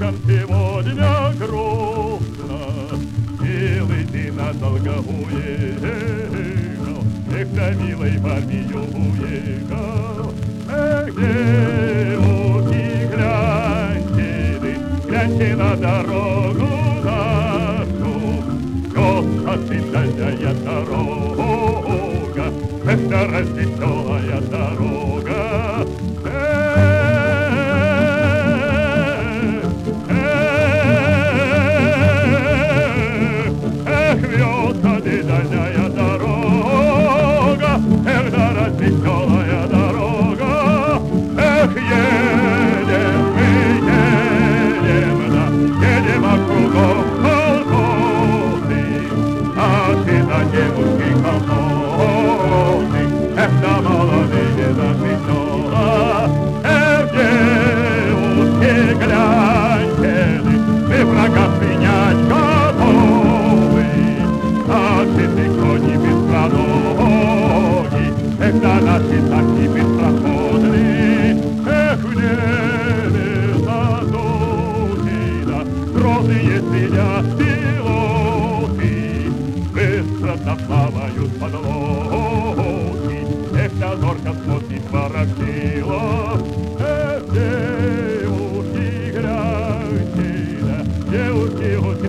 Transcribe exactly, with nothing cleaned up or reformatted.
девушкам сегодня грустно, милый, ты надолго уехал, эх, да милой в армию уехал. Эх, девушки, гляньте вы, гляньте на дорогу нашу, Господи, дальняя дорога, эх, да развеселая дорога. Дальняя дорога, эх, да развеселая дорога, эх, едем мы, едем, да, едем, а кругом колхозы, наши да девушки колхозы, эх, да молодые наши села, эх, девушки, гляньте, мы врага принять готовы. Наши кони быстроногие, эх, да наши такие быстроходные, эх, в небе задушено, грозные сидят пилоты, быстро доплавают подлодки, эх, да зорко смотрит воротило, эх, девушки, гляньте, девушки,